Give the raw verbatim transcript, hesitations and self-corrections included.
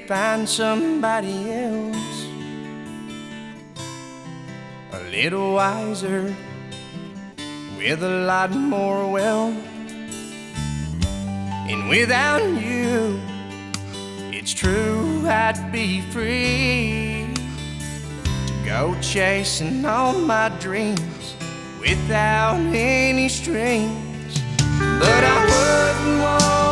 find somebody else a little wiser, with a lot more wealth. And without you, it's true, I'd be free to go chasing all my dreams without any strings. But I wouldn't want